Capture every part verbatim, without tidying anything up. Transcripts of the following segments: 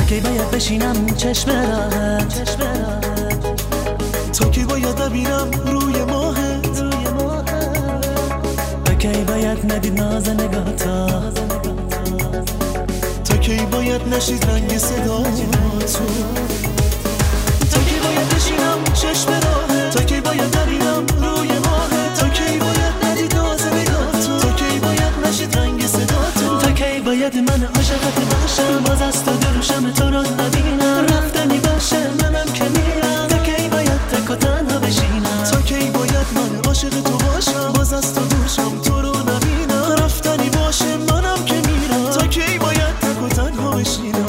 تا کی باید بشینم چشم راحت، تا کی باید ببینم روی ماهت، تا کی باید ندید ناز نگاهتا، تا کی باید نشید رنگ صدا تو، تا کی باید بشینم چشم راحت، تا کی باید ببینم روی ماهت، تا کی باید ندید ناز نگاهتا، تا کی باید نشید رنگ صدا تو، تا کی باید من عاشقت باشم باز از تو دروشم تو رو نبینم، رفتنی باشه منم که میرم، تا کی باید تک و تنها بشینم، تا کی باید من عاشق تو باشم باز از تو دورشم تو رو نبینم، رفتنی باشه منم که میرم، تا کی باید تک و تنها بشینم.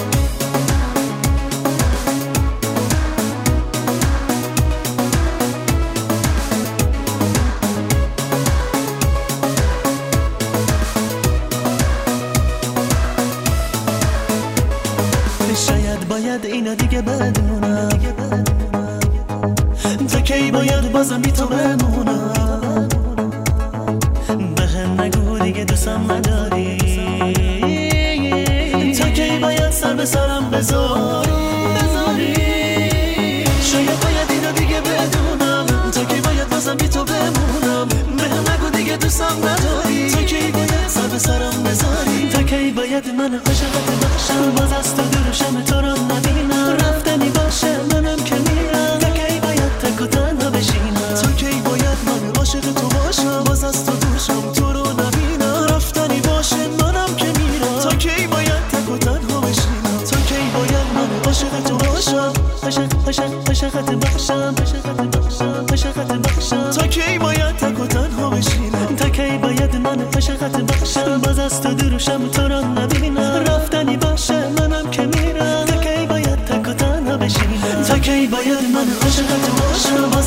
شاید باید اینو دیگه بدونم، تا کی باید بازم بی تو بمونم، به هم نگو دیگه دوستم نداری، تا کی باید سر به سرم بذاری، شاید باید اینو دیگه بدونم، تا کی باید بازم بی تو بمونم، به هم نگو دیگه دوستم نداری، تا کی باید سر به سرم بذاری، تا کی باید من عاشقت باشم باز از تو دورشم تو رو نبینم، رفتنی باشه منم که میرم، تا کی باید تک و تنها بشینم، تا کی باید من عاشق تو باشم باز از تو دورشم تو رو نبینم، رفتنی باشه منم که میرم، تا کی باید تک و تنها بشینم، تا کی باید من عاشق تو باشم عاشق عاشق عاشقت باشم عاشقت باشم، تا کی باید تک و تنها بشینم، تا کی باید من عاشقت باشم باز از تو دورشم تو رو نبینم، رفتنی باشه منم که میرم، تا کی باید تک و تنها بشینم، تا کی باید من عاشقت باشم